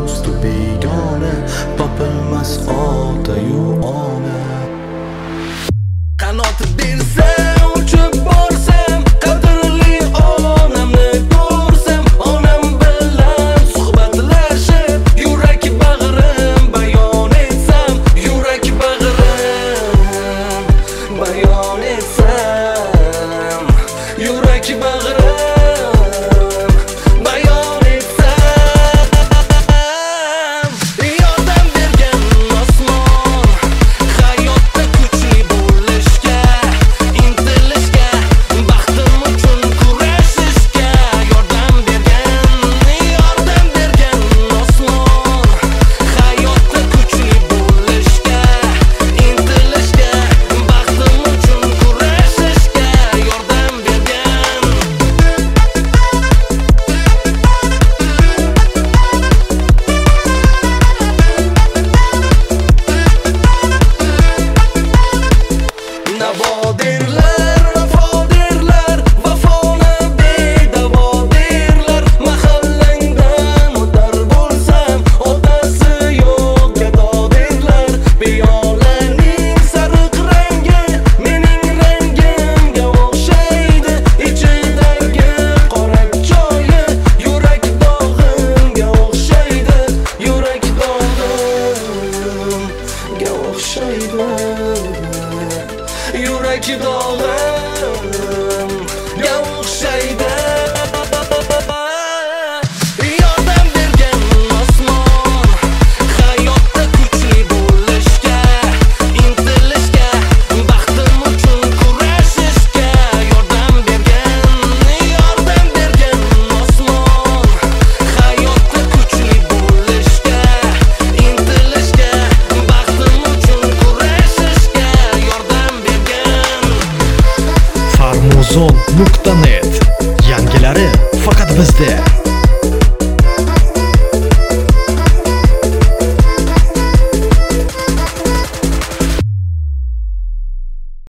do'sti begona, topilmas ota-yu ona. Qanot bersa uchib borsam, qadrli onamni ko'rsam, onam bilan suhbatlashib, yurak bag'rim bayon etsam, yurak bag'rim bayon etsam, yurak bag'rim bayon etsam. Yordam bergan osmon, hayotda kuchli bo'lishga, intilishga, baxtim uchun kurashishga. Yordam bergan osmon, hayotda kuchli bo'lishga, intilishga, baxtim uchun kurashishga. Yordam bergan. Navodirlar, vafodirlar, vafoni bedavo derlar. Mahallangdan o'tar bo'lsam, otasi yo'q gado derlar. Piyolaning sariq rangi mening rangimga o'xshaydi. Ichidagi qora choyi yurak dog'imga o'xshaydi. Yurak dog'imga o'xshaydi. Yurak dog'imga o'xshaydi. Yordam bergan osmon, hayotda kuchli bo'lishga, intilishga, baxtim uchun kurashishga. Yordam bergan osmon, hayotda kuchli bo'lishga, intilishga, baxtim uchun kurashishga. Yordam bergan. Farmuzon.net yangilari faqat bizda.